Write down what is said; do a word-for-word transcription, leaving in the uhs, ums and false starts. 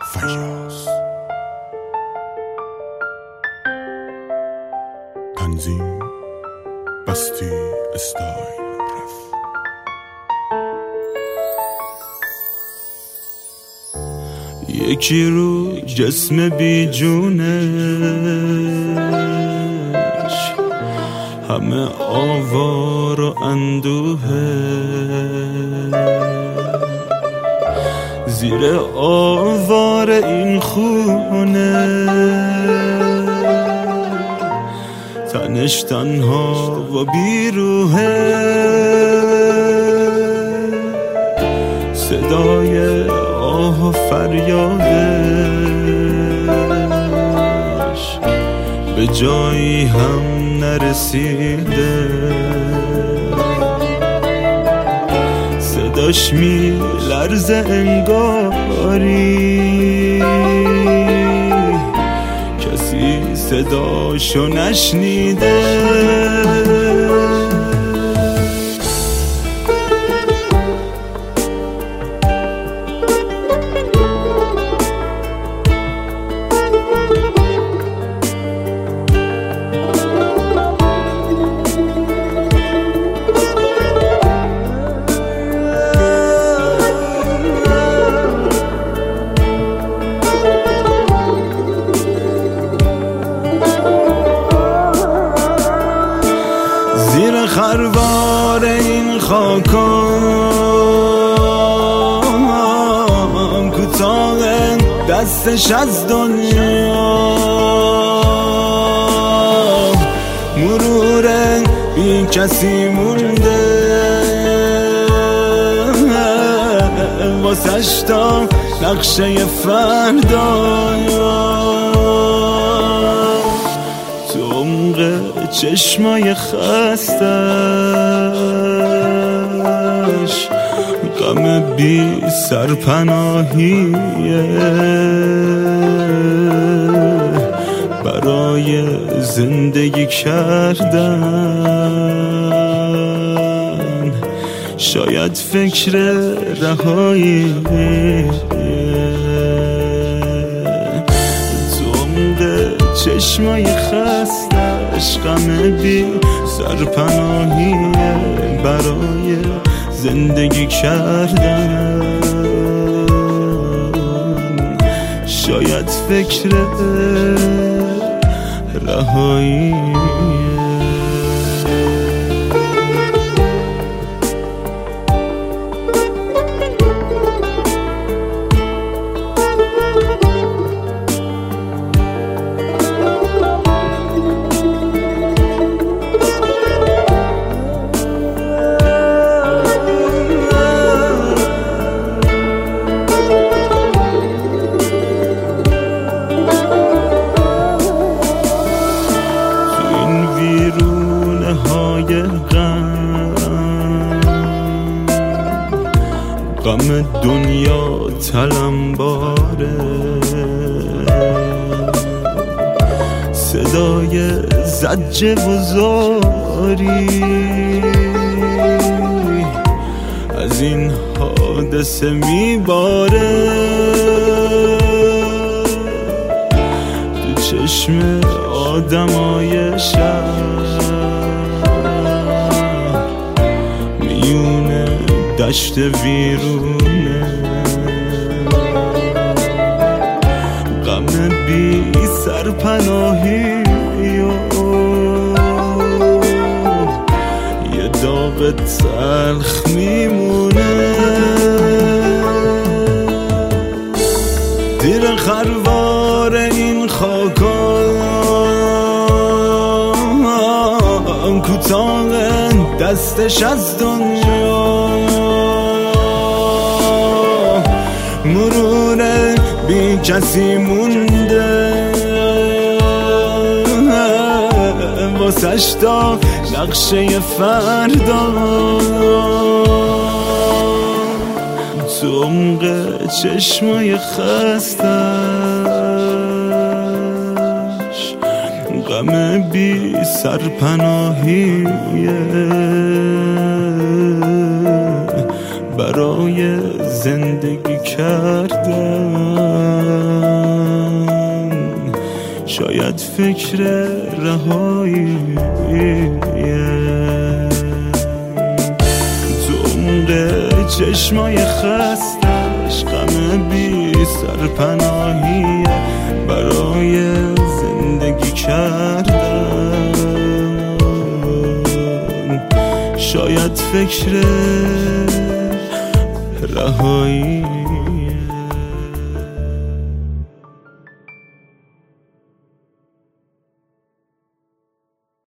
فیاض. تنظیم بستی استایل رف. یکی رو جسم بی جونش همه آوار و اندوهه، زیر آوار این خونه تنش تنها و بیروهه. صدای آه و فریادش به جایی هم نرسیده، صداش می لرزه انگاری کسی صداشو نشنیده. زیر خروار این خاکام کوتاه دستش از دنیا، مرور بی کسی مونده واسش تا نقشه فردایا. تو عمق چشمای خستش غم بی سرپناهیه، برای زندگی کردن شاید فکر رهایی. تو عمق چشمای خستش غم بی سرپناهیه، برای زندگی کردن شاید فکر رهایی. ویرونه های غم غم دنیا تلمباره، صدای زجر و زاری از این حادثه میباره. تو چشم آدمای شهر میونه دشت ویرونه، غم بی سرپناهی و یه داغ تلخ میمونه. زیر خروار این خاکام کوتاه دستش از دنیا، مرور بی کسی مونده واسش تا نقشه فردا. تو عمق چشمای خستش غم بی سرپناهیه، برای برای زندگی کردن. شاید فکر رهایی تو عمق چشمای خستش، غم بی سرپناهی برای زندگی کردن. شاید فکر رهایی